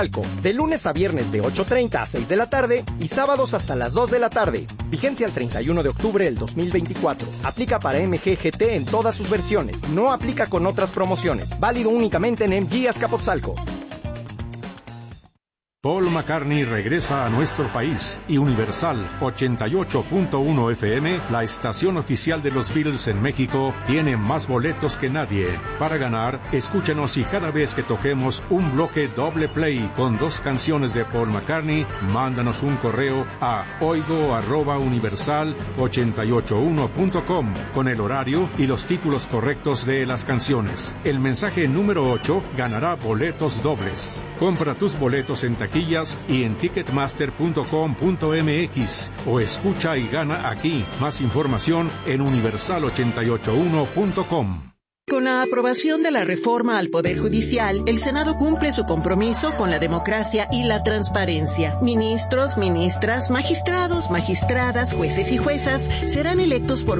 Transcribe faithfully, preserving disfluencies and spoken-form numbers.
De lunes a viernes de ocho treinta a seis de la tarde y sábados hasta las dos de la tarde. Vigencia el treinta y uno de octubre del dos mil veinticuatro. Aplica para M G G T en todas sus versiones. No aplica con otras promociones. Válido únicamente en M G Azcapotzalco. Paul McCartney regresa a nuestro país y Universal ochenta y ocho punto uno F M, la estación oficial de los Beatles en México, tiene más boletos que nadie. Para ganar, escúchenos y cada vez que toquemos un bloque doble play con dos canciones de Paul McCartney, mándanos un correo a oigo arroba universal ochenta y ocho uno punto com con el horario y los títulos correctos de las canciones. El mensaje número ocho ganará boletos dobles. Compra tus boletos en taquillas y en ticketmaster punto com punto m x o escucha y gana aquí. Más información en universal ochenta y ocho uno punto com. Con la aprobación de la reforma al Poder Judicial, el Senado cumple su compromiso con la democracia y la transparencia. Ministros, ministras, magistrados, magistradas, jueces y juezas serán electos por